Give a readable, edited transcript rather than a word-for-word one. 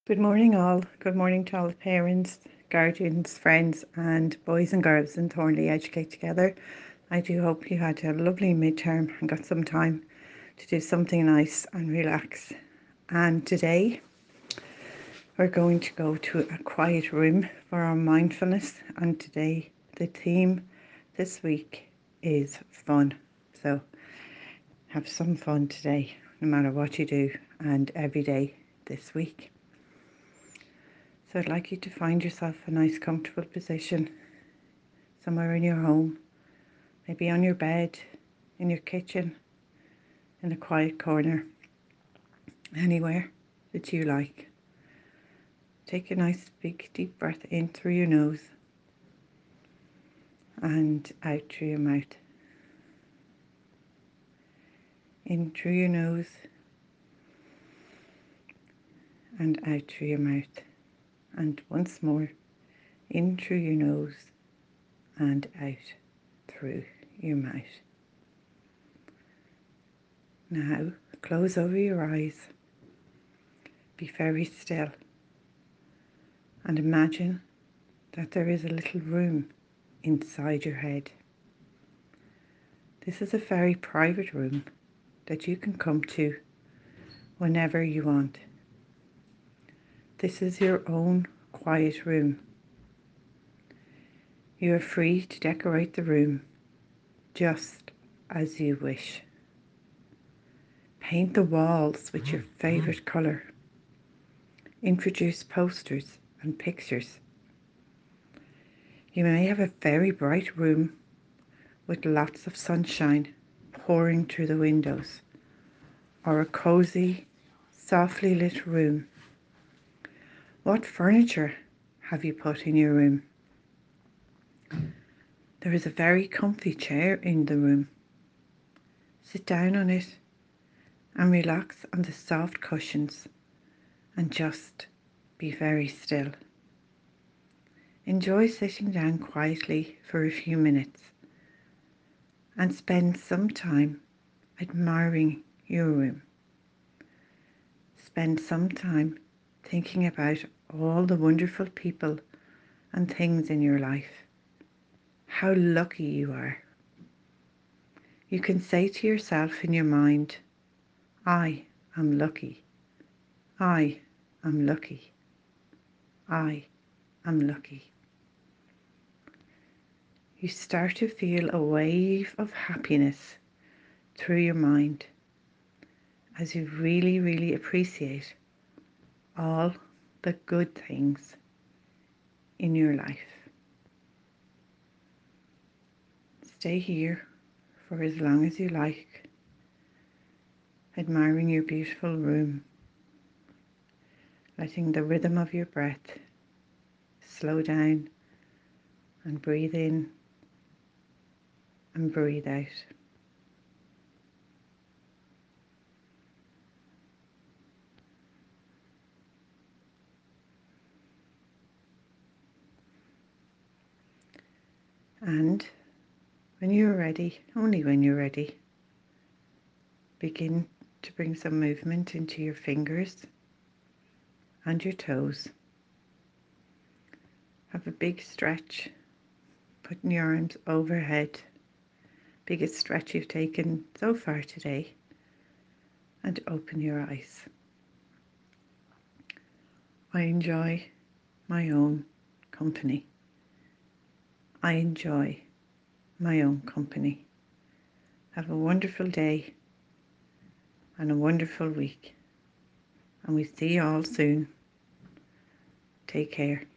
Good morning, all. Good morning to all the parents, guardians, friends, and boys and girls in Thornley Educate Together. I do hope you had a lovely midterm and got some time to do something nice and relax. And today we're going to go to a quiet room for our mindfulness. And today the theme this week is fun. So have some fun today, no matter what you do, and every day this week. So I'd like you to find yourself a nice comfortable position somewhere in your home, maybe on your bed, in your kitchen, in a quiet corner, anywhere that you like. Take a nice big deep breath in through your nose and out through your mouth. In through your nose and out through your mouth. And once more, in through your nose and out through your mouth. Now, close over your eyes. Be very still and imagine that there is a little room inside your head. This is a very private room that you can come to whenever you want. This is your own quiet room. You are free to decorate the room just as you wish. Paint the walls with your favorite color. Introduce posters and pictures. You may have a very bright room with lots of sunshine pouring through the windows, or a cozy, softly lit room. What furniture have you put in your room? There is a very comfy chair in the room. Sit down on it and relax on the soft cushions and just be very still. Enjoy sitting down quietly for a few minutes and spend some time admiring your room. Spend some time thinking about all the wonderful people and things in your life. How lucky you are. You can say to yourself in your mind, I am lucky. I am lucky. I am lucky. You start to feel a wave of happiness through your mind as you really appreciate all the good things in your life. Stay here for as long as you like, admiring your beautiful room, letting the rhythm of your breath slow down and breathe in and breathe out. And when you're ready, only when you're ready, begin to bring some movement into your fingers and your toes. Have a big stretch, putting your arms overhead, biggest stretch you've taken so far today, and open your eyes. I enjoy my own company. I enjoy my own company. Have a wonderful day and a wonderful week, and we see you all soon. Take care.